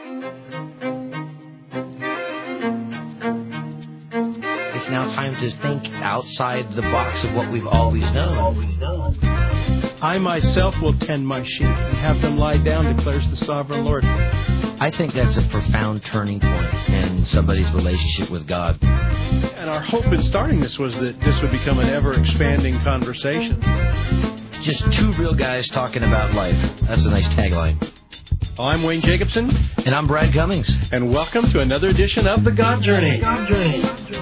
It's now time to think outside the box of what we've always known. I myself will tend my sheep and have them lie down, declares the sovereign Lord. I think that's a profound turning point in somebody's relationship with God. And our hope in starting this was that this would become an ever-expanding conversation. Just two real guys talking about life. That's a nice tagline. I'm Wayne Jacobson. And I'm Brad Cummings. And welcome to another edition of The God Journey. God Journey.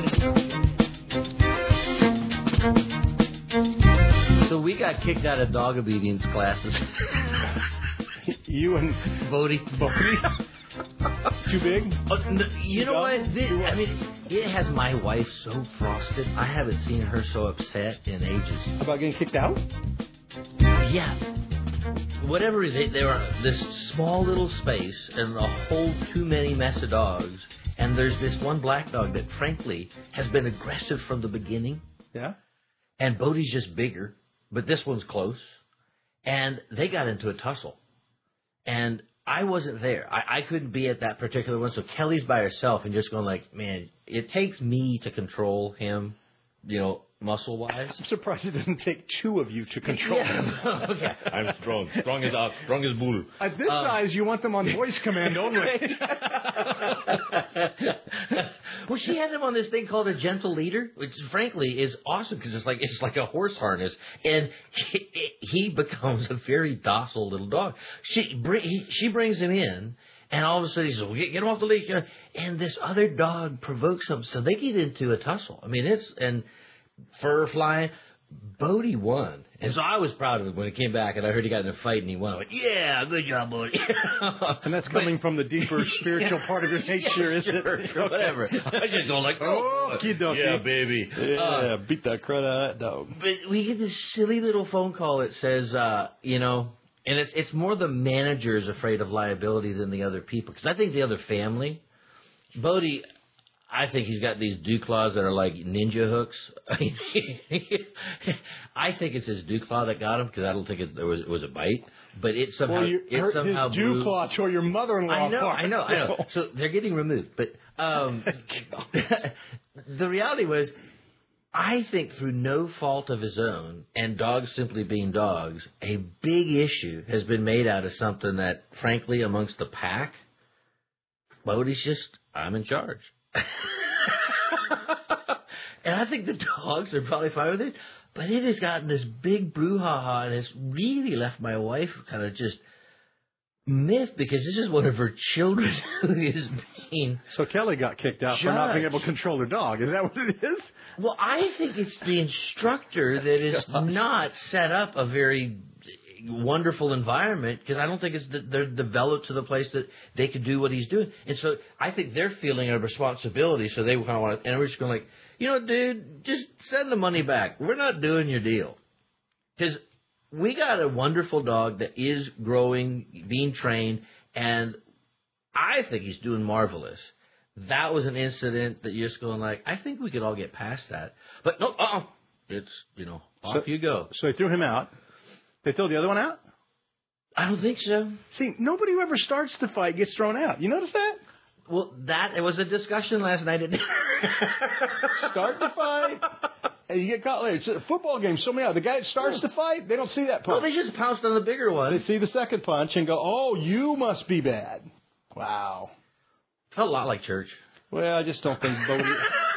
So we got kicked out of dog obedience classes. You and Bodie. Too big? You know what? It has my wife so frosted. I haven't seen her so upset in ages. About getting kicked out? Yeah. Whatever it is, they were this small little space and a whole too many mess of dogs. And there's this one black dog that, frankly, has been aggressive from the beginning. Yeah. And Bodie's just bigger, but this one's close. And they got into a tussle. And I wasn't there. I couldn't be at that particular one. So Kelly's by herself and just going like, man, it takes me to control him, muscle-wise. I'm surprised it doesn't take two of you to control him. Okay. I'm strong. Strong as ox. Strong as bull. At this size, you want them on voice command only. Well, she had him on this thing called a gentle leader, which frankly is awesome because it's like a horse harness, and he becomes a very docile little dog. She brings him in, and all of a sudden he says, well, "Get him off the leash," and this other dog provokes him, so they get into a tussle. I mean, and fur flying. Bodie won. And so I was proud of him when he came back and I heard he got in a fight and he won. I went, yeah, good job, Bodie. And that's coming from the deeper spiritual part of your nature, isn't it? Whatever. I just go like, oh, yeah, baby. Yeah, beat that crud out of that dog. But we get this silly little phone call that says, and it's more the manager is afraid of liability than the other people. Because I think the other family, Bodie, I think he's got these dew claws that are like ninja hooks. I think it's his dew claw that got him because I don't think it was a bite. But it somehow his dew claw tore your mother-in-law apart. I know. So they're getting removed. But the reality was, I think through no fault of his own, and dogs simply being dogs, a big issue has been made out of something that, frankly, amongst the pack, Bodie's just, I'm in charge. And I think the dogs are probably fine with it, but it has gotten this big brouhaha, and it's really left my wife kind of just miffed because this is one of her children who is being. So Kelly got kicked out for not being able to control her dog. Is that what it is? Well, I think it's the instructor that is not set up a very wonderful environment because I don't think they're developed to the place that they could do what he's doing. And so I think they're feeling a responsibility, so they kind of want to, and we're just going like, dude, just send the money back. We're not doing your deal. Because we got a wonderful dog that is growing, being trained, and I think he's doing marvelous. That was an incident that you're just going like, I think we could all get past that. But no, it's, off you go. So they threw him out. They throw the other one out? I don't think so. See, nobody who ever starts the fight gets thrown out. You notice that? Well, it was a discussion last night at dinner. Start the fight, and you get caught later. It's a football game. So many. The guy that starts the fight, they don't see that punch. Well, they just pounced on the bigger one. They see the second punch and go, "Oh, you must be bad." Wow. Felt a lot like church. Well, I just don't think Bodie.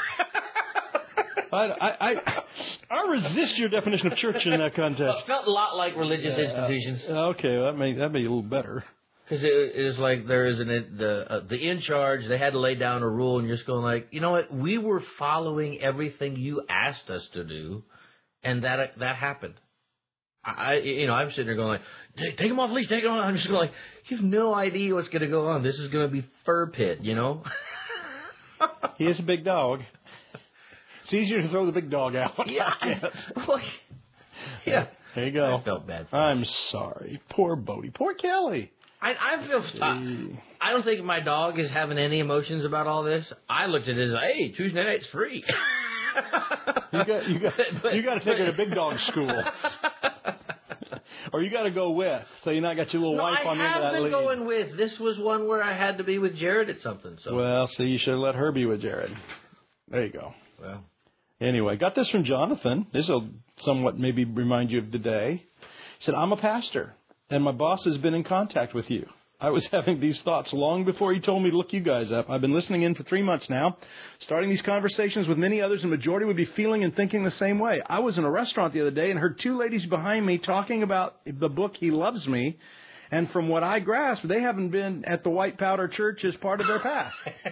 I resist your definition of church in that context. It felt a lot like religious institutions. Okay, that'd be a little better. Because it is like there is the in charge. They had to lay down a rule, and you're just going like, you know what? We were following everything you asked us to do, and that happened. I'm sitting there going like, take him off the leash, take him off. I'm just going like, you have no idea what's going to go on. This is going to be fur pit, He is a big dog. It's easier to throw the big dog out. Yeah. Yeah. There you go. I felt bad. I'm sorry. Poor Bodie. Poor Kelly. I feel. I don't think my dog is having any emotions about all this. I looked at it as, hey, Tuesday night's free. You got to take her to big dog school. Or you got to go with. So you not got your little wife on the end of that I have been lead. going with. This was one where I had to be with Jared at something. So. Well, see, you should have let her be with Jared. There you go. Well. Anyway, got this from Jonathan. This will somewhat maybe remind you of today. He said, I'm a pastor, and my boss has been in contact with you. I was having these thoughts long before he told me to look you guys up. I've been listening in for 3 months now, starting these conversations with many others, and the majority would be feeling and thinking the same way. I was in a restaurant the other day and heard 2 ladies behind me talking about the book He Loves Me, and from what I grasped, they haven't been at the White Powder Church as part of their past.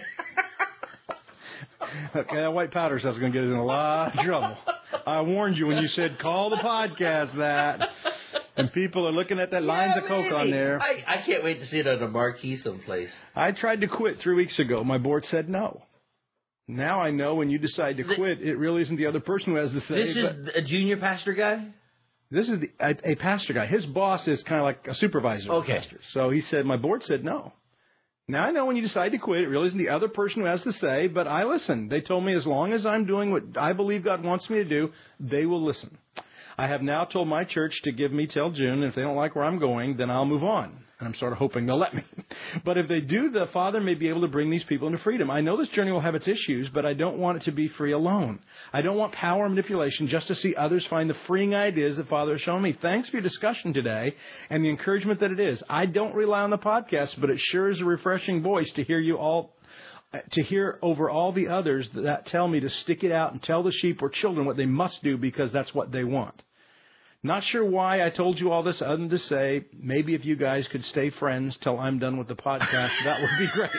Okay, that white powder stuff's going to get us in a lot of trouble. I warned you when you said call the podcast that. And people are looking at that lines of Coke on there. I can't wait to see it on a marquee someplace. I tried to quit 3 weeks ago. My board said no. Now I know when you decide to quit, it really isn't the other person who has to say. This is a junior pastor guy? This is a pastor guy. His boss is kind of like a supervisor. Okay. Pastor. So he said, my board said no. Now I know when you decide to quit, it really isn't the other person who has to say, but I listen. They told me as long as I'm doing what I believe God wants me to do, they will listen. I have now told my church to give me till June, and if they don't like where I'm going, then I'll move on. And I'm sort of hoping they'll let me. But if they do, the Father may be able to bring these people into freedom. I know this journey will have its issues, but I don't want it to be free alone. I don't want power and manipulation just to see others find the freeing ideas that Father has shown me. Thanks for your discussion today and the encouragement that it is. I don't rely on the podcast, but it sure is a refreshing voice to hear you all, to hear over all the others that tell me to stick it out and tell the sheep or children what they must do because that's what they want. Not sure why I told you all this other than to say, maybe if you guys could stay friends till I'm done with the podcast, that would be great.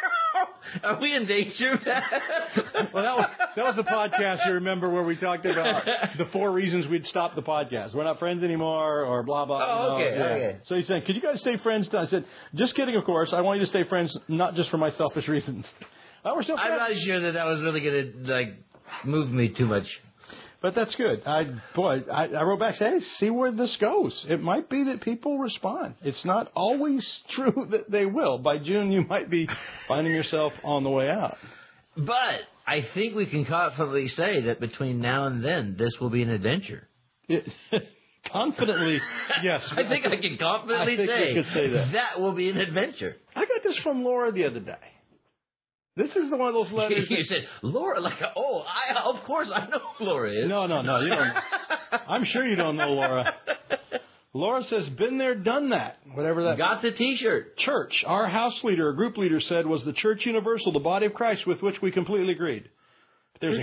Are we in danger? Well, that was the podcast, you remember, where we talked about the 4 reasons we'd stop the podcast. We're not friends anymore, or blah, blah. Oh, okay, okay. So he's saying, could you guys stay friends? I said, just kidding, of course. I want you to stay friends, not just for my selfish reasons. We're still friends. I'm not sure that was really going to, move me too much. But that's good. I wrote back, say, hey, see where this goes. It might be that people respond. It's not always true that they will. By June, you might be finding yourself on the way out. But I think we can confidently say that between now and then, this will be an adventure. Confidently, yes. I think I can confidently say that will be an adventure. I got this from Laura the other day. This is one of those letters. You said, Laura, of course I know who Laura is. No, you don't. I'm sure you don't know Laura. Laura says, been there, done that. Whatever that got the T-shirt. Church. Our house leader, or group leader, said was the church universal, the body of Christ, with which we completely agreed. There's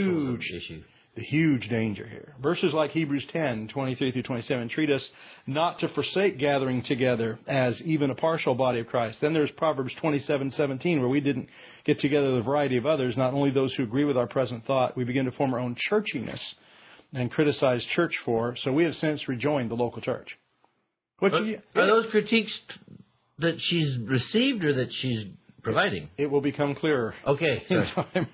a huge danger here. Verses like Hebrews 10, 23 through 27 treat us not to forsake gathering together as even a partial body of Christ. Then there's Proverbs 27:17, where we didn't get together with a variety of others, not only those who agree with our present thought. We begin to form our own churchiness and criticize church for. So we have since rejoined the local church. Are those critiques that she's received or that she's providing? It will become clearer. Okay. In time.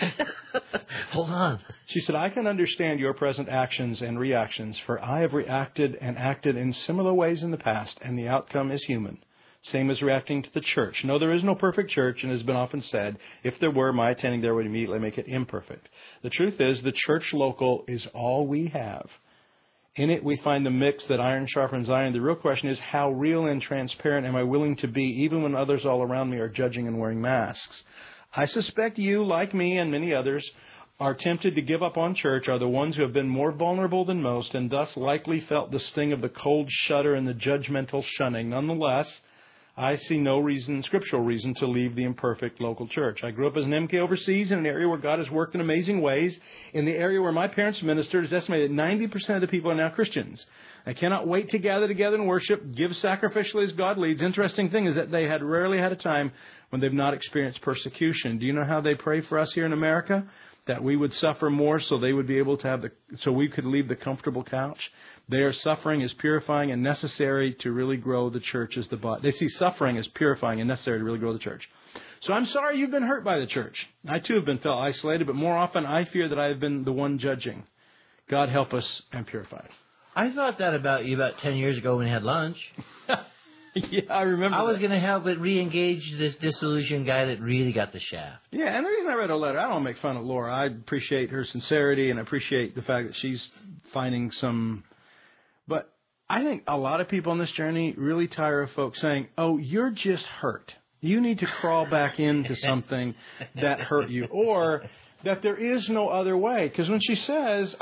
Hold on. She said, I can understand your present actions and reactions, for I have reacted and acted in similar ways in the past, and the outcome is human. Same as reacting to the church. No, there is no perfect church, and it has been often said, if there were, my attending there would immediately make it imperfect. The truth is, the church local is all we have. In it, we find the mix that iron sharpens iron. The real question is, how real and transparent am I willing to be, even when others all around me are judging and wearing masks? I suspect you, like me and many others, are tempted to give up on church, are the ones who have been more vulnerable than most, and thus likely felt the sting of the cold shudder and the judgmental shunning. Nonetheless, I see no scriptural reason to leave the imperfect local church. I grew up as an MK overseas in an area where God has worked in amazing ways. In the area where my parents ministered, it's estimated that 90% of the people are now Christians. I cannot wait to gather together and worship, give sacrificially as God leads. Interesting thing is that they had rarely had a time when they've not experienced persecution. Do you know how they pray for us here in America? That we would suffer more so they would be able to so we could leave the comfortable couch. Their suffering is purifying and necessary to really grow the church as the body. They see suffering as purifying and necessary to really grow the church. So I'm sorry you've been hurt by the church. I too have been felt isolated, but more often I fear that I have been the one judging. God help us and purify us. I thought that about you about 10 years ago when we had lunch. Yeah, I remember. I was going to help it re-engage this disillusioned guy that really got the shaft. Yeah, and the reason I read her letter, I don't make fun of Laura. I appreciate her sincerity and I appreciate the fact that she's finding some. But I think a lot of people on this journey really tire of folks saying, oh, you're just hurt. You need to crawl back into something that hurt you, or that there is no other way. Because when she says,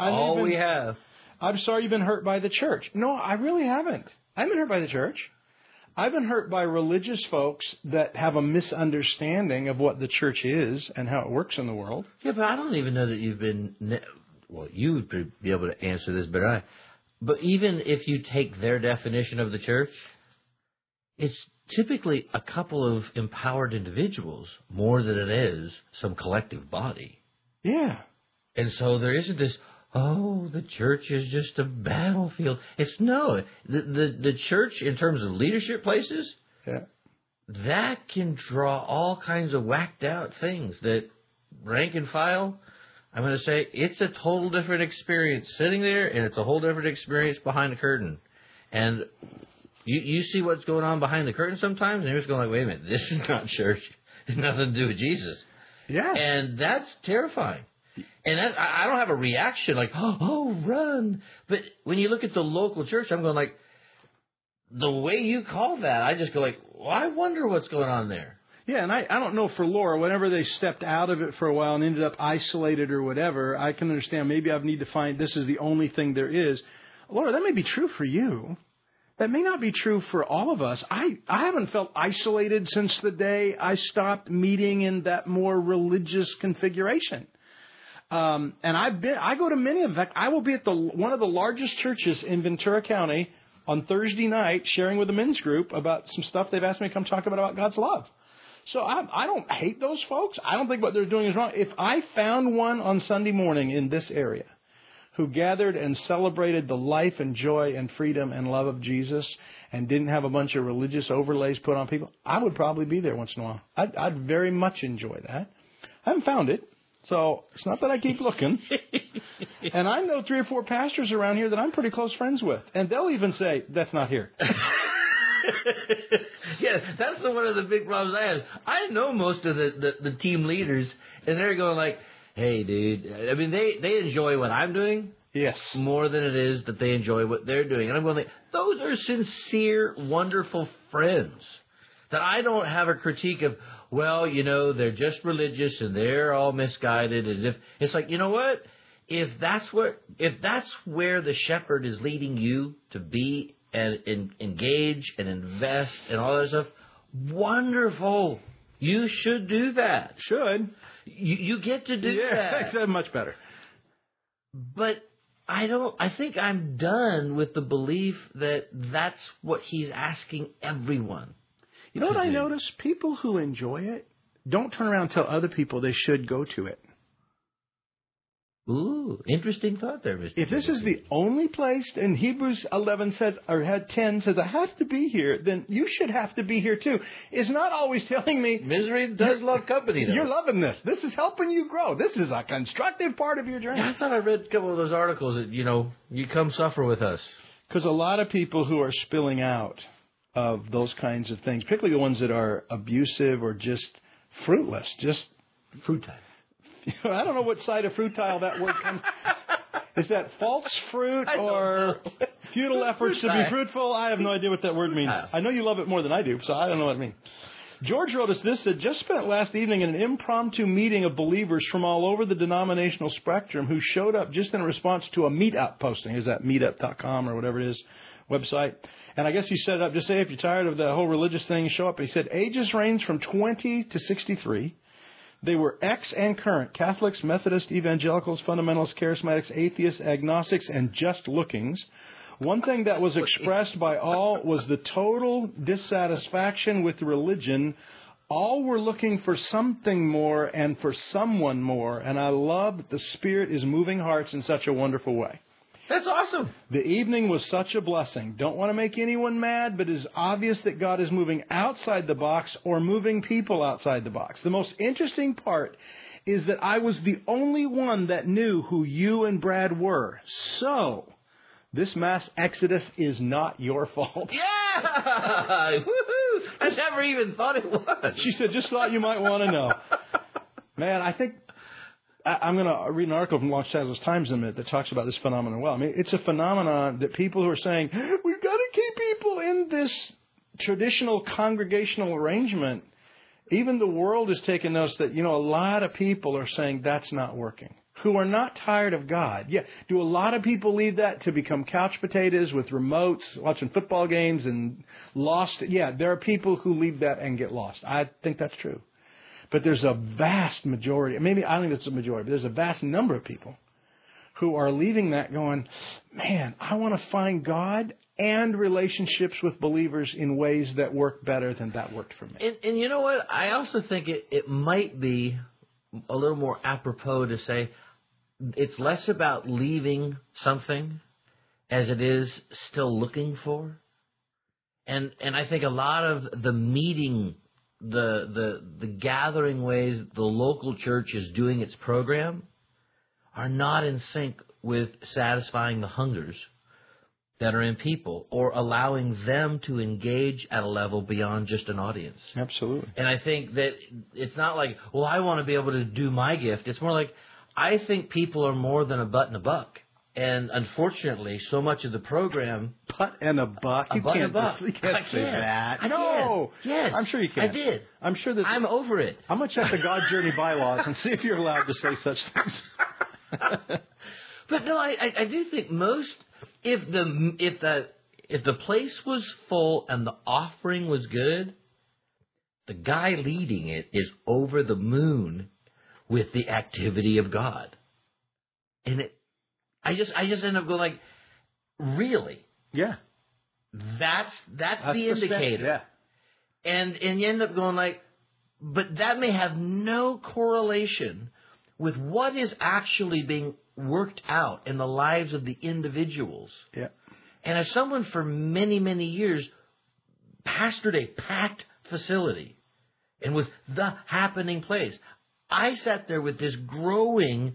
I'm sorry you've been hurt by the church. No, I really haven't. I haven't been hurt by the church. I've been hurt by religious folks that have a misunderstanding of what the church is and how it works in the world. Yeah, but I don't even know that you've been... Well, you would be able to answer this better than I. But even if you take their definition of the church, it's typically a couple of empowered individuals more than it is some collective body. Yeah. And so there isn't this, oh, the church is just a battlefield. It's no. The church, in terms of leadership places, that can draw all kinds of whacked out things that rank and file, I'm going to say, it's a total different experience sitting there, and it's a whole different experience behind the curtain. And you see what's going on behind the curtain sometimes, and you're just going like, wait a minute, this is not church. It has nothing to do with Jesus. Yeah. And that's terrifying. And I don't have a reaction like, oh, run. But when you look at the local church, I'm going like, the way you call that, I just go like, well, I wonder what's going on there. Yeah, and I don't know for Laura, whenever they stepped out of it for a while and ended up isolated or whatever, I can understand maybe I need to find this is the only thing there is. Laura, that may be true for you. That may not be true for all of us. I haven't felt isolated since the day I stopped meeting in that more religious configuration. And I go to many. In fact, I will be at one of the largest churches in Ventura County on Thursday night sharing with the men's group about some stuff they've asked me to come talk about God's love. So I don't hate those folks. I don't think what they're doing is wrong. If I found one on Sunday morning in this area who gathered and celebrated the life and joy and freedom and love of Jesus and didn't have a bunch of religious overlays put on people, I would probably be there once in a while. I'd very much enjoy that. I haven't found it, so it's not that I keep looking. And I know 3 or 4 pastors around here that I'm pretty close friends with, and they'll even say, that's not here. Yeah, that's one of the big problems I have. I know most of the team leaders, and they're going like, hey, dude, I mean, they enjoy what I'm doing yes, more than it is that they enjoy what they're doing. And I'm going like, those are sincere, wonderful friends that I don't have a critique of, well, you know, they're just religious and they're all misguided. As if it's like, you know what? If that's where the shepherd is leading you to be and engage and invest and all that stuff, wonderful. You should do that. Should. You get to do that. Yeah, much better. But I think I'm done with the belief that that's what he's asking everyone. You know what I notice? People who enjoy it don't turn around and tell other people they should go to it. Ooh, interesting thought there, Mr. If this is the only place, and Hebrews 11 says, or 10 says, I have to be here, then you should have to be here too. It's not always telling me, misery does love company, though. You're loving this. This is helping you grow. This is a constructive part of your journey. Yeah, I thought I read a couple of those articles that, you know, you come suffer with us. Because a lot of people who are spilling out of those kinds of things, particularly the ones that are abusive or just fruitless, just fruitile. I don't know what side of fruitile that word comes. Is that false fruit or futile efforts to be fruitful? I have no idea what that word means. I know you love it more than I do, so I don't know what it means. George wrote us this, said, just spent last evening in an impromptu meeting of believers from all over the denominational spectrum who showed up just in response to a meetup posting. Is that meetup.com or whatever it is, website? And I guess he set it up, just say if you're tired of the whole religious thing, show up. He said, ages range from 20 to 63. They were ex and current Catholics, Methodists, Evangelicals, Fundamentalists, Charismatics, Atheists, Agnostics, and just lookings. One thing that was expressed by all was the total dissatisfaction with religion. All were looking for something more and for someone more. And I love that the Spirit is moving hearts in such a wonderful way. That's awesome. The evening was such a blessing. Don't want to make anyone mad, but it is obvious that God is moving outside the box or moving people outside the box. The most interesting part is that I was the only one that knew who you and Brad were. So, this mass exodus is not your fault. Yeah! Woohoo! I never even thought it was. She said, just thought you might want to know. Man, I think I'm going to read an article from Los Angeles Times in a minute that talks about this phenomenon well. I mean, it's a phenomenon that people who are saying, we've got to keep people in this traditional congregational arrangement, even the world has taken notice that, a lot of people are saying that's not working, who are not tired of God. Yeah, do a lot of people leave that to become couch potatoes with remotes, watching football games and lost? Yeah, there are people who leave that and get lost. I think that's true. But there's a vast majority, maybe I don't think it's a majority, but there's a vast number of people who are leaving that going, man, I want to find God and relationships with believers in ways that work better than that worked for me. And you know what? I also think it might be a little more apropos to say it's less about leaving something as it is still looking for. And I think a lot of the meeting, the gathering ways the local church is doing its program are not in sync with satisfying the hungers that are in people or allowing them to engage at a level beyond just an audience. Absolutely. And I think that it's not like, well, I want to be able to do my gift. It's more like, I think people are more than a butt and a buck. And unfortunately, so much of the program... Butt and a buck? You can't say that. No! Yes. I'm sure you can. I did. I'm sure that... I'm over it. I'm going to check the God Journey bylaws and see if you're allowed to say such things. But no, I do think most... If the place was full and the offering was good, the guy leading it is over the moon with the activity of God. And I just end up going like, really? Yeah. That's the indicator. Yeah. And you end up going like, but that may have no correlation with what is actually being worked out in the lives of the individuals. Yeah. And as someone for many, many years pastored a packed facility and was the happening place, I sat there with this growing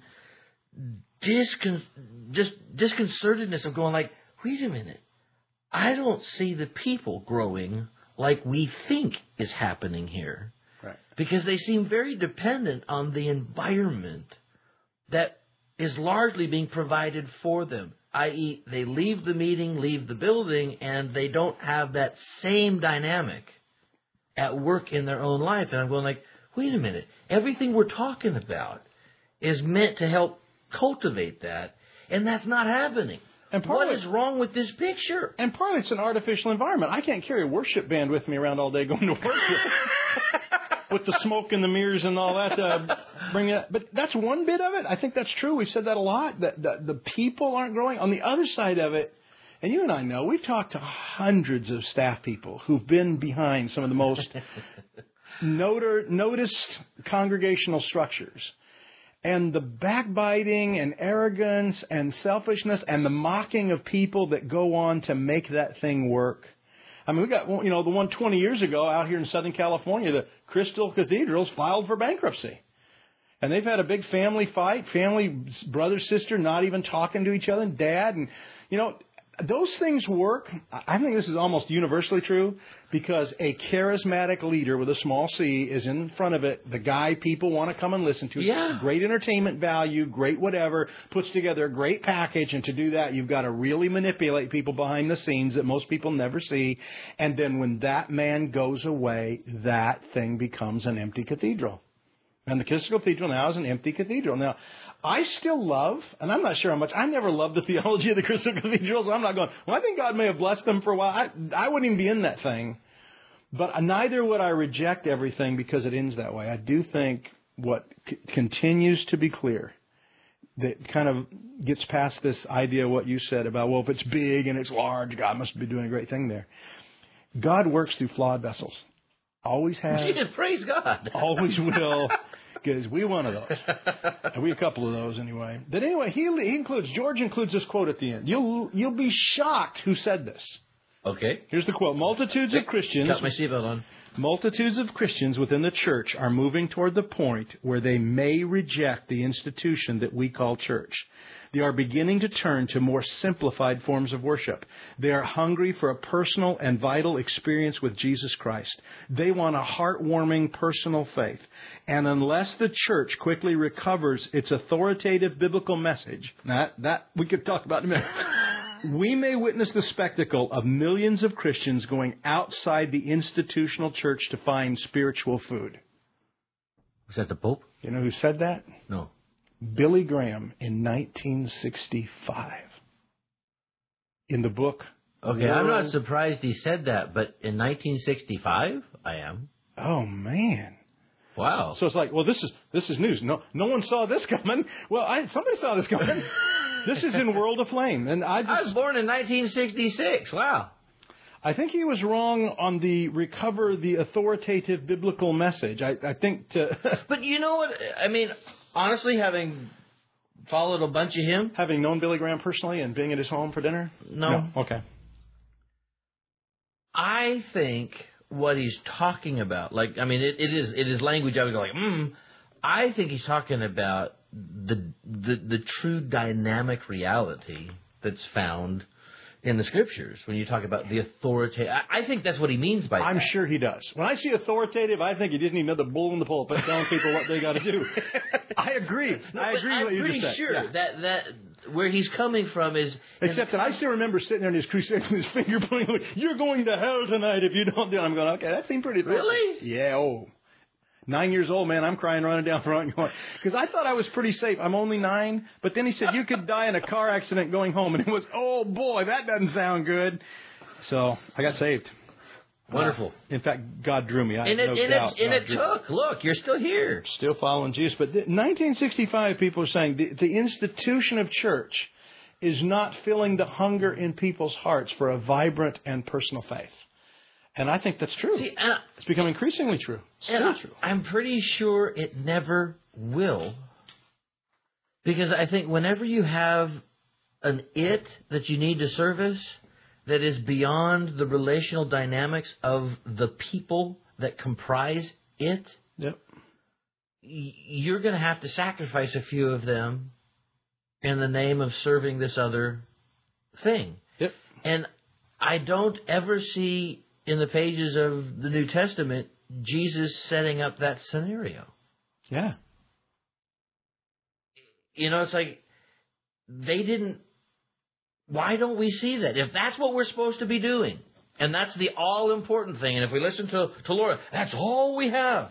disconcertedness of going like, wait a minute, I don't see the people growing like we think is happening here. Right. Because they seem very dependent on the environment that is largely being provided for them, i.e. they leave the meeting, leave the building, and they don't have that same dynamic at work in their own life. And I'm going like, wait a minute, everything we're talking about is meant to help cultivate that, and that's not happening. And what is wrong with this picture? And partly it's an artificial environment. I can't carry a worship band with me around all day going to work with the smoke and the mirrors and all that to bring it. But that's one bit of it. I think that's true. We've said that a lot, that the people aren't growing. On the other side of it, and you and I know, we've talked to hundreds of staff people who've been behind some of the most noticed congregational structures. And the backbiting and arrogance and selfishness and the mocking of people that go on to make that thing work. I mean, we got, the one 20 years ago out here in Southern California, the Crystal Cathedrals filed for bankruptcy. And they've had a big family fight, brother, sister, not even talking to each other, and dad. And, those things work. I think this is almost universally true because a charismatic leader with a small c is in front of it. The guy people want to come and listen to. Yeah. Great entertainment value, great whatever, puts together a great package. And to do that, you've got to really manipulate people behind the scenes that most people never see. And then when that man goes away, that thing becomes an empty cathedral. And the Crystal Cathedral now is an empty cathedral. Now, I still love, and I'm not sure how much, I never loved the theology of the Crystal Cathedral, so I'm not going, well, I think God may have blessed them for a while. I wouldn't even be in that thing. But neither would I reject everything because it ends that way. I do think what continues to be clear, that kind of gets past this idea of what you said about, well, if it's big and it's large, God must be doing a great thing there. God works through flawed vessels. Always has. Yeah, praise God. Always will. Because we one of those. And we a couple of those anyway. But anyway, George includes this quote at the end. You'll be shocked who said this. Okay. Here's the quote. Multitudes of Christians. Got my seatbelt on. Multitudes of Christians within the church are moving toward the point where they may reject the institution that we call church. They are beginning to turn to more simplified forms of worship. They are hungry for a personal and vital experience with Jesus Christ. They want a heartwarming personal faith. And unless the church quickly recovers its authoritative biblical message, that we could talk about in a minute, we may witness the spectacle of millions of Christians going outside the institutional church to find spiritual food. Was that the Pope? You know who said that? No. Billy Graham in 1965. In the book. Okay, I'm not surprised he said that, but in 1965, I am. Oh, man. Wow. So it's like, well, this is news. No one saw this coming. Well, somebody saw this coming. This is in World of Flame. And I was born in 1966. Wow. I think he was wrong on the recover the authoritative biblical message. I think But you know what? I mean, honestly, having followed a bunch of him. Having known Billy Graham personally and being at his home for dinner? No. Okay. I think what he's talking about, it is language I would go like, I think he's talking about the true dynamic reality that's found in the Scriptures when you talk about the authoritative. I think that's what he means by that. I'm sure he does. When I see authoritative, I think he didn't even know the bull in the pulpit telling people what they got to do. I agree. I agree with what you just said. I'm pretty sure that where he's coming from is... Except that I still remember sitting there in his crusade with his finger pointing, like, you're going to hell tonight if you don't do it. I'm going, okay, that seemed pretty... Really? Yeah, 9 years old, man, I'm crying running down front going, because I thought I was pretty safe. I'm only 9. But then he said, you could die in a car accident going home. And it was, oh, boy, that doesn't sound good. So I got saved. Wonderful. In fact, God drew me. It took. Look, you're still here. Still following Jesus. But 1965, people are saying the institution of church is not filling the hunger in people's hearts for a vibrant and personal faith. And I think that's true. See, it's become increasingly true. Still true. I'm pretty sure it never will. Because I think whenever you have an it that you need to service that is beyond the relational dynamics of the people that comprise it, yep, you're going to have to sacrifice a few of them in the name of serving this other thing. Yep. And I don't ever see in the pages of the New Testament Jesus setting up that scenario. Yeah. You know, it's like they didn't. Why don't we see that? If that's what we're supposed to be doing, and that's the all-important thing, and if we listen to Laura, that's all we have.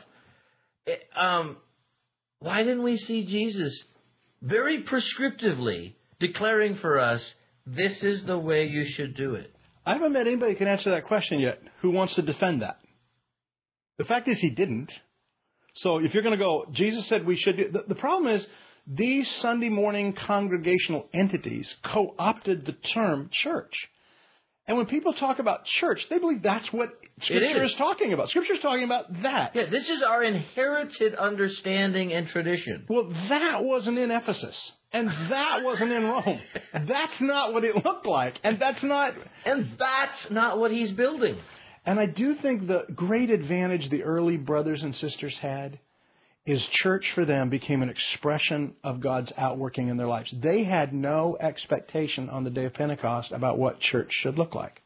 Why didn't we see Jesus very prescriptively declaring for us, this is the way you should do it? I haven't met anybody who can answer that question yet who wants to defend that. The fact is he didn't. So if you're going to go, Jesus said we should do... The problem is these Sunday morning congregational entities co-opted the term church. And when people talk about church, they believe that's what Scripture is talking about. Scripture is talking about that. Yeah, this is our inherited understanding and tradition. Well, that wasn't in Ephesus. And that wasn't in Rome. That's not what it looked like. And that's not what he's building. And I do think the great advantage the early brothers and sisters had is church for them became an expression of God's outworking in their lives. They had no expectation on the day of Pentecost about what church should look like.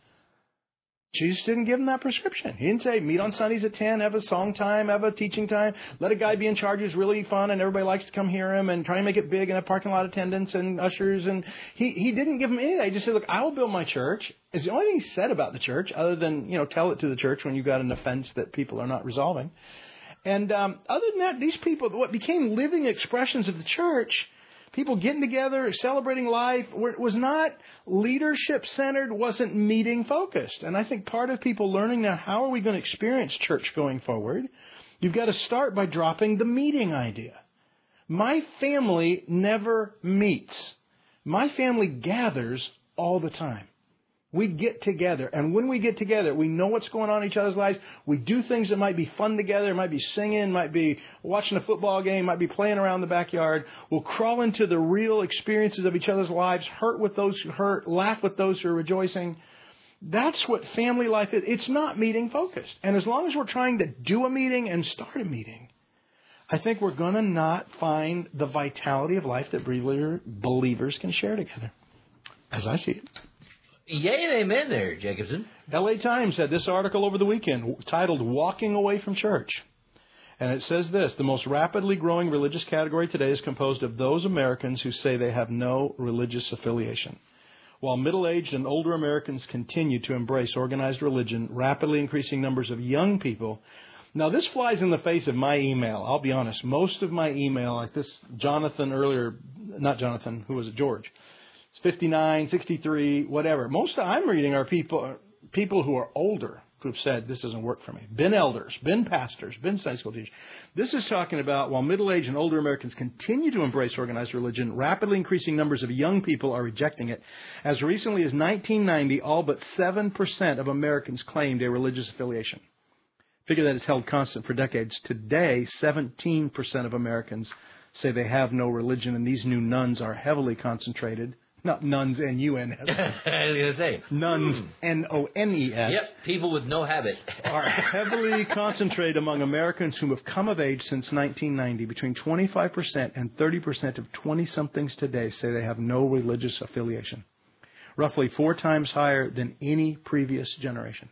Jesus didn't give them that prescription. He didn't say, meet on Sundays at 10, have a song time, have a teaching time, let a guy be in charge who's really fun and everybody likes to come hear him and try and make it big and have parking lot attendants and ushers. And he didn't give them any of that. He just said, look, I will build my church. It's the only thing he said about the church other than, tell it to the church when you've got an offense that people are not resolving. And other than that, these people, what became living expressions of the church, people getting together, celebrating life, was not leadership-centered, wasn't meeting-focused. And I think part of people learning now, how are we going to experience church going forward? You've got to start by dropping the meeting idea. My family never meets. My family gathers all the time. We get together, and when we get together, we know what's going on in each other's lives. We do things that might be fun together. It might be singing, might be watching a football game, might be playing around the backyard. We'll crawl into the real experiences of each other's lives, hurt with those who hurt, laugh with those who are rejoicing. That's what family life is. It's not meeting focused. And as long as we're trying to do a meeting and start a meeting, I think we're going to not find the vitality of life that believers can share together, as I see it. Yay and amen there, Jacobson. LA Times had this article over the weekend titled Walking Away from Church. And it says this: the most rapidly growing religious category today is composed of those Americans who say they have no religious affiliation. While middle-aged and older Americans continue to embrace organized religion, rapidly increasing numbers of young people. Now, this flies in the face of my email. I'll be honest. Most of my email, like this Jonathan earlier, not Jonathan, who was it, George? It's 59, 63, whatever. Most I'm reading are people who are older who've said, this doesn't work for me. Been elders, been pastors, been Sunday school teachers. This is talking about while middle-aged and older Americans continue to embrace organized religion, rapidly increasing numbers of young people are rejecting it. As recently as 1990, all but 7% of Americans claimed a religious affiliation. Figure that it's held constant for decades. Today, 17% of Americans say they have no religion, and these new nuns are heavily concentrated. Not nuns, N-U-N-S. I was going to say. Nuns, N-O-N-E-S. Yep, people with no habit. Are heavily concentrated among Americans who have come of age since 1990. Between 25% and 30% of 20-somethings today say they have no religious affiliation. Roughly 4 times higher than any previous generation.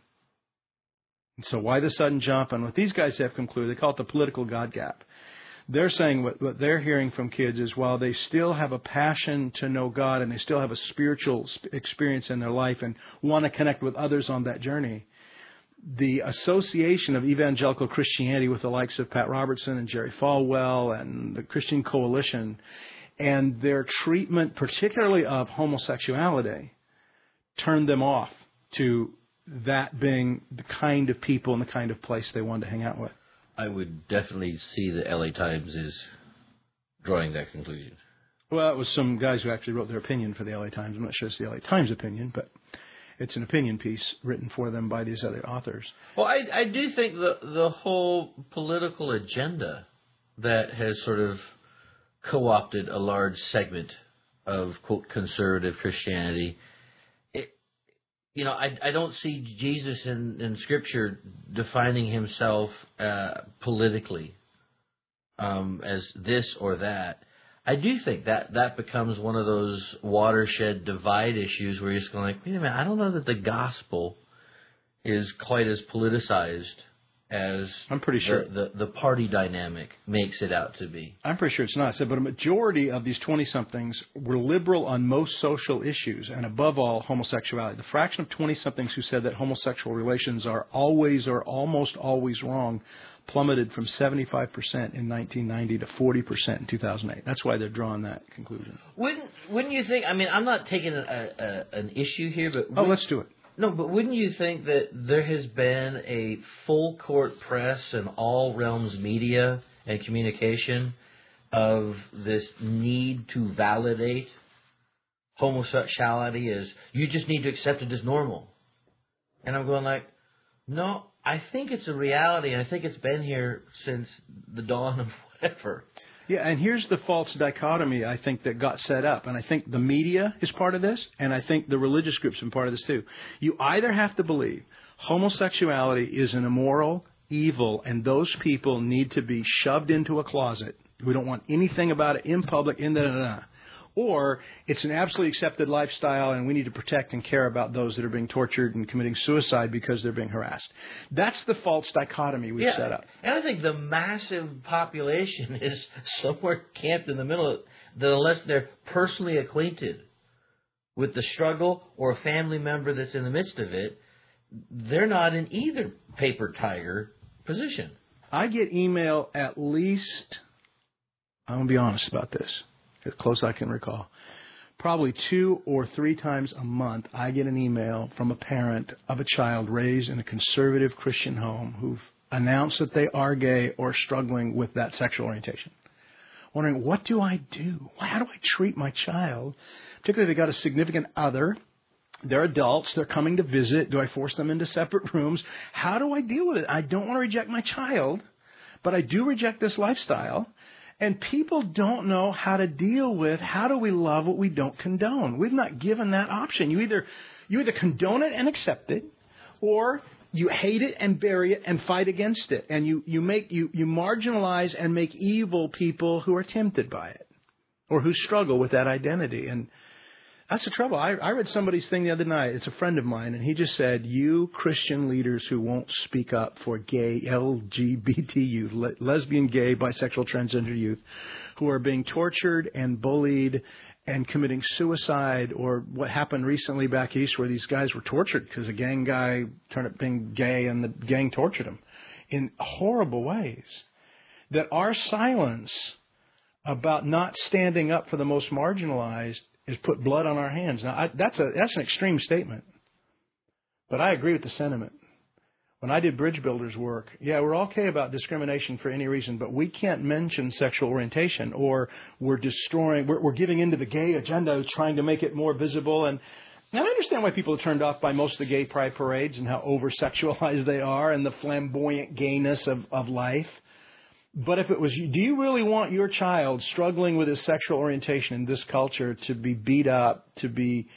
And so why the sudden jump? And what these guys have concluded, they call it the political God gap. They're saying what they're hearing from kids is while they still have a passion to know God and they still have a spiritual experience in their life and want to connect with others on that journey, the association of evangelical Christianity with the likes of Pat Robertson and Jerry Falwell and the Christian Coalition and their treatment, particularly of homosexuality, turned them off to that being the kind of people and the kind of place they wanted to hang out with. I would definitely see the LA Times is drawing that conclusion. Well, it was some guys who actually wrote their opinion for the LA Times. I'm not sure it's the LA Times opinion, but it's an opinion piece written for them by these other authors. Well, I do think the whole political agenda that has sort of co-opted a large segment of, quote, conservative Christianity, I don't see Jesus in Scripture defining himself politically as this or that. I do think that becomes one of those watershed divide issues where you're just going like, wait a minute, I don't know that the gospel is quite as politicized as I'm pretty sure the party dynamic makes it out to be. I'm pretty sure it's not. I said, but a majority of these 20-somethings were liberal on most social issues, and above all, homosexuality. The fraction of 20-somethings who said that homosexual relations are always or almost always wrong plummeted from 75% in 1990 to 40% in 2008. That's why they're drawing that conclusion. Wouldn't you think? I mean, I'm not taking an issue here, but let's do it. No, but wouldn't you think that there has been a full court press in all realms media and communication of this need to validate homosexuality as you just need to accept it as normal? And I'm going like, no, I think it's a reality, and I think it's been here since the dawn of whatever. Yeah, and here's the false dichotomy, I think, that got set up. And I think the media is part of this, and I think the religious groups are part of this too. You either have to believe homosexuality is an immoral evil, and those people need to be shoved into a closet. We don't want anything about it in public, or it's an absolutely accepted lifestyle, and we need to protect and care about those that are being tortured and committing suicide because they're being harassed. That's the false dichotomy we've set up. And I think the massive population is somewhere camped in the middle, that unless they're personally acquainted with the struggle or a family member that's in the midst of it, they're not in either paper tiger position. I get email at least, I'm going to be honest about this, as close as I can recall, probably 2 or 3 times a month, I get an email from a parent of a child raised in a conservative Christian home who've announced that they are gay or struggling with that sexual orientation. Wondering, what do I do? How do I treat my child? Particularly if they got a significant other. They're adults. They're coming to visit. Do I force them into separate rooms? How do I deal with it? I don't want to reject my child, but I do reject this lifestyle. And people don't know how to deal with how do we love what we don't condone. We've not given that option. You either condone it and accept it, or You hate it and bury it and fight against it. And you marginalize and make evil people who are tempted by it or who struggle with that identity. And that's the trouble. I read somebody's thing the other night. It's a friend of mine, and he just said, you Christian leaders who won't speak up for gay, LGBT youth, lesbian, gay, bisexual, transgender youth, who are being tortured and bullied and committing suicide, or what happened recently back east where these guys were tortured because a gang guy turned up being gay and the gang tortured him in horrible ways, that our silence about not standing up for the most marginalized is put blood on our hands. Now, that's an extreme statement, but I agree with the sentiment. When I did Bridge Builders work, yeah, we're okay about discrimination for any reason, but we can't mention sexual orientation, or we're giving into the gay agenda, trying to make it more visible. And I understand why people are turned off by most of the gay pride parades and how over-sexualized they are and the flamboyant gayness of life. But if it was, do you really want your child struggling with his sexual orientation in this culture to be beat up, to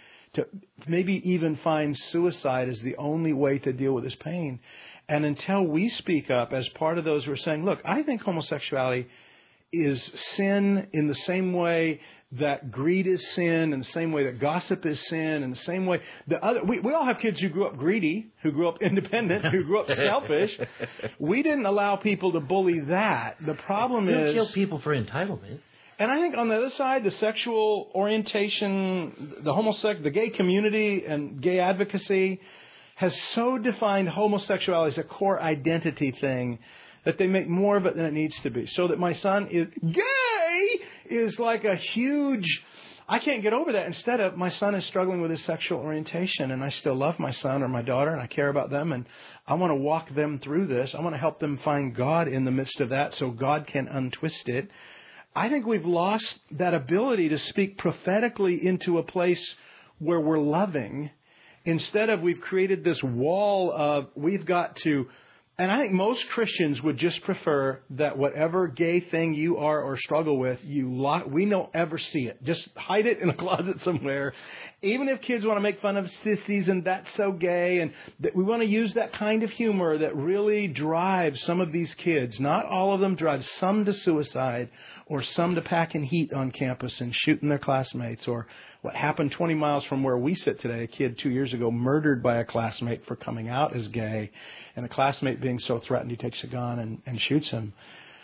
maybe even find suicide as the only way to deal with his pain? And until we speak up as part of those who are saying, look, I think homosexuality is sin in the same way that greed is sin, in the same way that gossip is sin, in the same way we all have kids who grew up greedy, who grew up independent, who grew up selfish. We didn't allow people to bully that. The problem is, kill people for entitlement. And I think on the other side, the sexual orientation, the gay community and gay advocacy has so defined homosexuality as a core identity thing that they make more of it than it needs to be. So that my son is gay is like a huge, I can't get over that. Instead of, my son is struggling with his sexual orientation, and I still love my son or my daughter, and I care about them, and I want to walk them through this. I want to help them find God in the midst of that so God can untwist it. I think we've lost that ability to speak prophetically into a place where we're loving. Instead of, we've created this wall of, we've got to. And I think most Christians would just prefer that whatever gay thing you are or struggle with, we don't ever see it. Just hide it in a closet somewhere. Even if kids want to make fun of sissies and that's so gay, and that we want to use that kind of humor that really drives some of these kids. Not all of them, drives some to suicide or some to packing heat on campus and shooting their classmates, or what happened 20 miles from where we sit today, a kid 2 years ago murdered by a classmate for coming out as gay, and a classmate being so threatened he takes a gun and shoots him.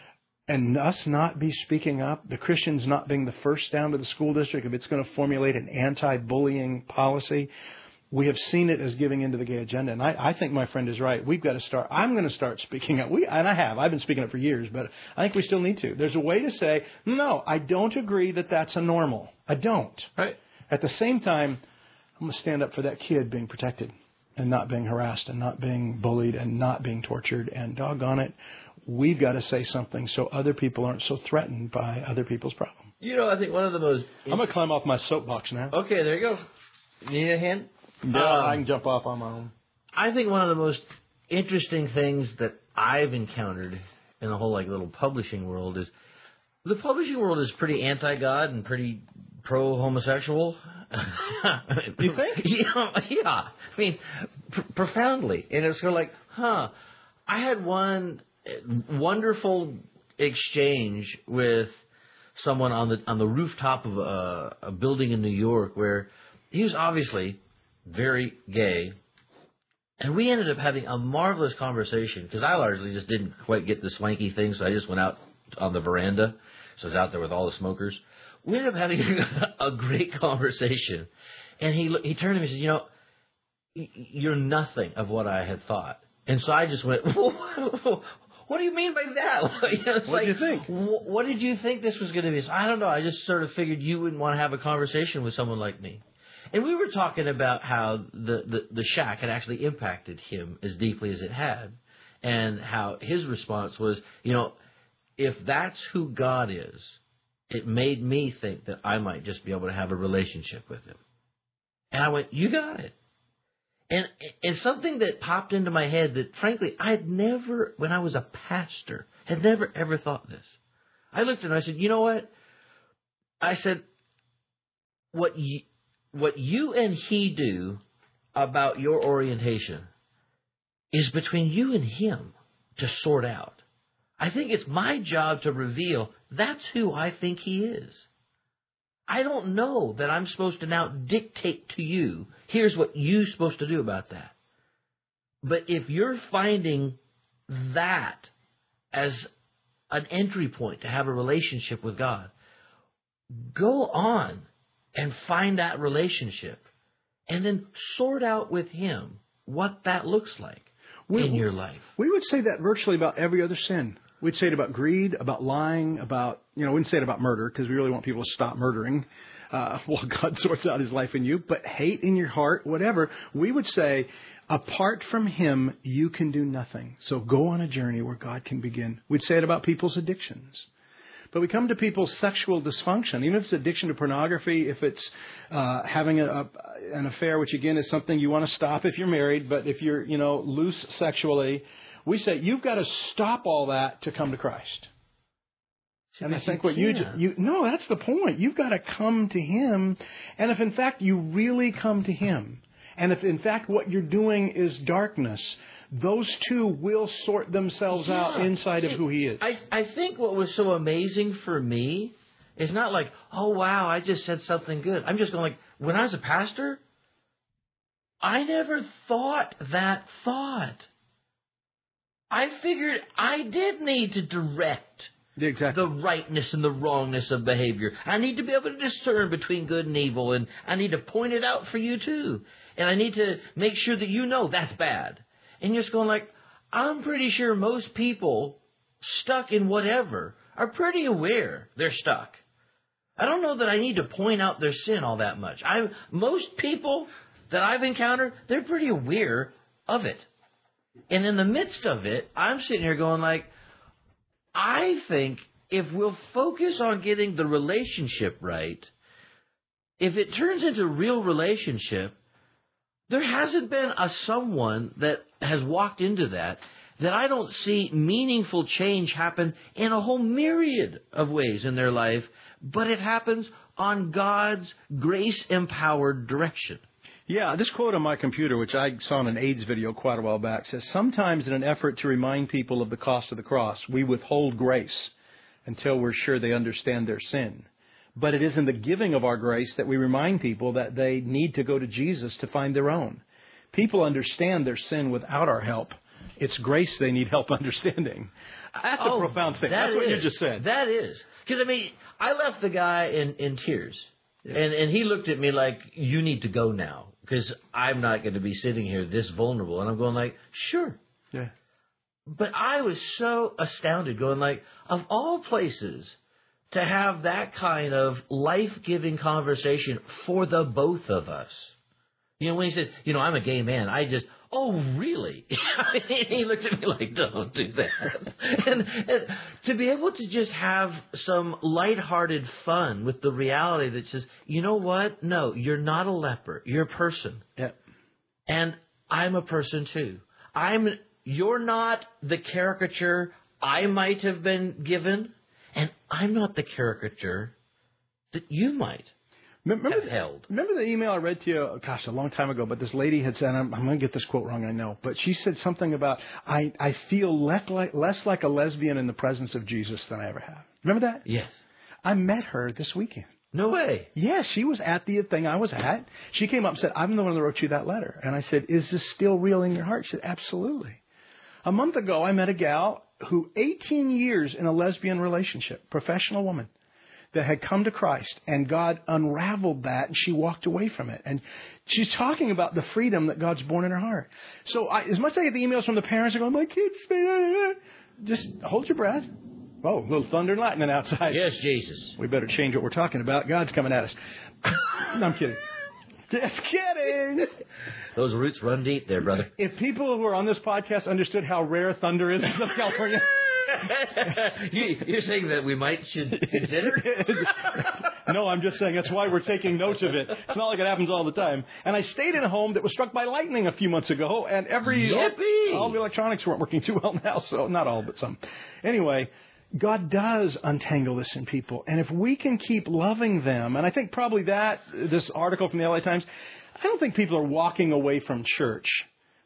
And us not be speaking up, the Christians not being the first down to the school district if it's going to formulate an anti-bullying policy. We have seen it as giving into the gay agenda. And I think my friend is right. We've got to start. I'm going to start speaking up. And I have. I've been speaking up for years, but I think we still need to. There's a way to say, no, I don't agree that that's a normal. I don't. Right. At the same time, I'm going to stand up for that kid being protected and not being harassed and not being bullied and not being tortured. And doggone it, we've got to say something so other people aren't so threatened by other people's problems. You know, I think one of the most... I'm going to climb off my soapbox now. Okay, there you go. You need a hand? Yeah, I can jump off on my own. I think one of the most interesting things that I've encountered in the whole little publishing world is the publishing world is pretty anti-God and pretty pro-homosexual. You think? Yeah. I mean, profoundly. And it's sort of I had one wonderful exchange with someone on the rooftop of a building in New York where he was obviously very gay, and we ended up having a marvelous conversation because I largely just didn't quite get the swanky thing, so I just went out on the veranda, so I was out there with all the smokers. We ended up having a great conversation, and he turned to me and said, "You know, you're nothing of what I had thought." And so I just went, "What do you mean by that?" What do you think? What did you think this was going to be? So I don't know. I just sort of figured you wouldn't want to have a conversation with someone like me. And we were talking about how the shack had actually impacted him as deeply as it had, and how his response was, if that's who God is, it made me think that I might just be able to have a relationship with him. And I went, you got it. And something that popped into my head that, frankly, I had never, when I was a pastor, had never ever thought this. I looked at him and I said, you know what? I said, what you and he do about your orientation is between you and him to sort out. I think it's my job to reveal that's who I think he is. I don't know that I'm supposed to now dictate to you, here's what you're supposed to do about that. But if you're finding that as an entry point to have a relationship with God, go on and find that relationship and then sort out with him what that looks like in your life. We would say that virtually about every other sin. We'd say it about greed, about lying, about, we wouldn't say it about murder because we really want people to stop murdering while God sorts out his life in you. But hate in your heart, whatever, we would say, apart from him, you can do nothing. So go on a journey where God can begin. We'd say it about people's addictions. But we come to people's sexual dysfunction, even if it's addiction to pornography, if it's having an affair, which again is something you want to stop if you're married, but if you're, loose sexually, we say you've got to stop all that to come to Christ. And I think no, that's the point. You've got to come to him. And if in fact you really come to him, and if in fact what you're doing is darkness, those two will sort themselves out inside of who he is. I think what was so amazing for me is not like, oh, wow, I just said something good. I'm just going like, when I was a pastor, I never thought that thought. I figured I did need to direct the rightness and the wrongness of behavior. I need to be able to discern between good and evil, and I need to point it out for you too. And I need to make sure that that's bad. And you're just going like, I'm pretty sure most people stuck in whatever are pretty aware they're stuck. I don't know that I need to point out their sin all that much. Most people that I've encountered, they're pretty aware of it. And in the midst of it, I'm sitting here going like, I think if we'll focus on getting the relationship right, if it turns into a real relationship, there hasn't been someone that has walked into that I don't see meaningful change happen in a whole myriad of ways in their life, but it happens on God's grace-empowered direction. Yeah, this quote on my computer, which I saw in an AIDS video quite a while back, says, sometimes in an effort to remind people of the cost of the cross, we withhold grace until we're sure they understand their sin. But it is in the giving of our grace that we remind people that they need to go to Jesus to find their own. People understand their sin without our help. It's grace they need help understanding. That's a profound statement. That's what you just said. That is. Because, I left the guy in tears. Yeah. And he looked at me like, you need to go now, because I'm not going to be sitting here this vulnerable. And I'm going like, sure. Yeah. But I was so astounded, going like, of all places to have that kind of life-giving conversation for the both of us. When he said, I'm a gay man, I just, oh, really? He looked at me like, don't do that. And to be able to just have some lighthearted fun with the reality that says, you know what? No, you're not a leper. You're a person. Yep. And I'm a person too. You're not the caricature I might have been given, and I'm not the caricature that you might. Remember the email I read to you, a long time ago, but this lady had said, I'm going to get this quote wrong, I know, but she said something about, I feel less like a lesbian in the presence of Jesus than I ever have. Remember that? Yes. I met her this weekend. No way. Yes, she was at the thing I was at. She came up and said, I'm the one that wrote you that letter. And I said, is this still real in your heart? She said, absolutely. A month ago, I met a gal who 18 years in a lesbian relationship, professional woman, that had come to Christ, and God unraveled that, and she walked away from it. And she's talking about the freedom that God's born in her heart. So as much as I get the emails from the parents are going, my kids, just hold your breath. Oh, a little thunder and lightning outside. Yes, Jesus. We better change what we're talking about. God's coming at us. No, I'm kidding. Just kidding. Those roots run deep there, brother. If people who are on this podcast understood how rare thunder is in Southern California... You're saying that we should consider? No, I'm just saying that's why we're taking notes of it. It's not like it happens all the time. And I stayed in a home that was struck by lightning a few months ago, and all the electronics weren't working too well now, so not all, but some. Anyway, God does untangle this in people. And if we can keep loving them, and I think probably this article from the LA Times, I don't think people are walking away from church.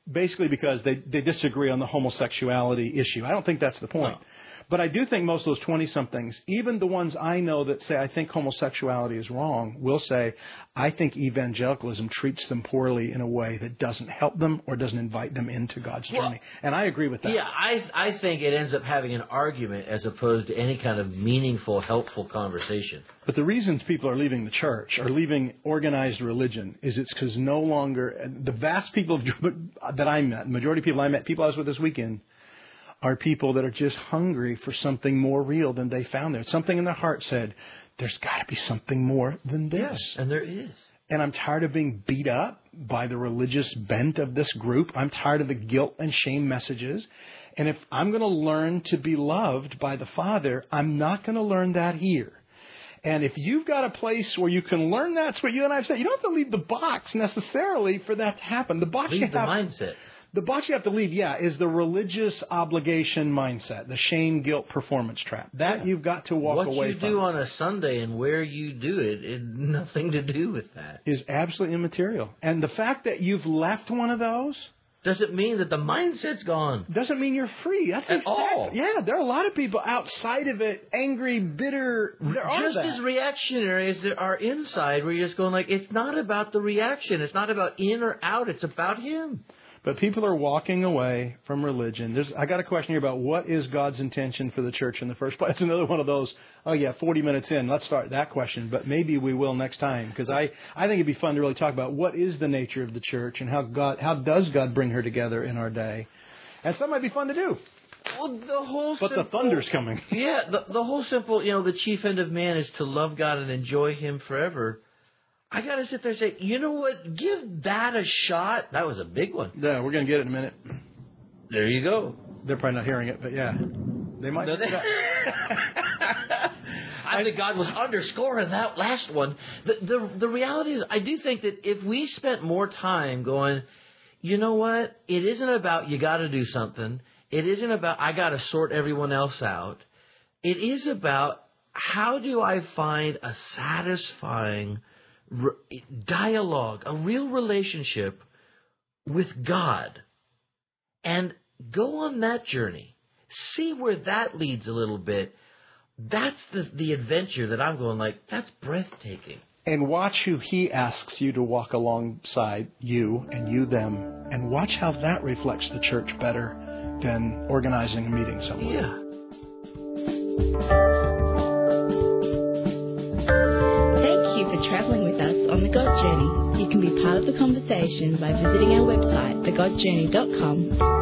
basically because they disagree on the homosexuality issue. I don't think that's the point. No. But I do think most of those 20-somethings, even the ones I know that say I think homosexuality is wrong, will say, I think evangelicalism treats them poorly in a way that doesn't help them or doesn't invite them into God's journey. And I agree with that. Yeah, I think it ends up having an argument as opposed to any kind of meaningful, helpful conversation. But the reasons people are leaving the church, or leaving organized religion, is it's because no longer, the vast people that I met, the majority of people I met, people I was with this weekend, are people that are just hungry for something more real than they found there. Something in their heart said, there's got to be something more than this. Yes, and there is. And I'm tired of being beat up by the religious bent of this group. I'm tired of the guilt and shame messages. And if I'm going to learn to be loved by the Father, I'm not going to learn that here. And if you've got a place where you can learn that's what you and I have said, you don't have to leave the box necessarily for that to happen. The box Leave the mindset. The box you have to leave, is the religious obligation mindset, the shame, guilt, performance trap. That you've got to walk away from. What you do on a Sunday and where you do it has nothing to do with that. Is absolutely immaterial. And the fact that you've left one of those doesn't mean that the mindset's gone. Doesn't mean you're free. That's at all. Yeah, there are a lot of people outside of it, angry, bitter. Just as reactionary as there are inside, where you're just going like, it's not about the reaction. It's not about in or out. It's about Him. But people are walking away from religion. I got a question here about what is God's intention for the church in the first place. It's another one of those, 40 minutes in, let's start that question. But maybe we will next time, because I think it'd be fun to really talk about what is the nature of the church and how does God bring her together in our day. And so that might be fun to do. Well, the thunder's coming. Yeah, the whole simple, the chief end of man is to love God and enjoy Him forever. I got to sit there and say, you know what? Give that a shot. That was a big one. Yeah, we're going to get it in a minute. There you go. They're probably not hearing it, but yeah. They might. No, I think God was underscoring that last one. The reality is, I do think that if we spent more time going, you know what? It isn't about you got to do something. It isn't about I got to sort everyone else out. It is about how do I find a satisfying dialogue, a real relationship with God, and go on that journey. See where that leads a little bit. That's the adventure that I'm going like, that's breathtaking. And watch who He asks you to walk alongside, you and you them, and watch how that reflects the church better than organizing a meeting somewhere. Yeah. Traveling with us on the God Journey. You can be part of the conversation by visiting our website, thegodjourney.com,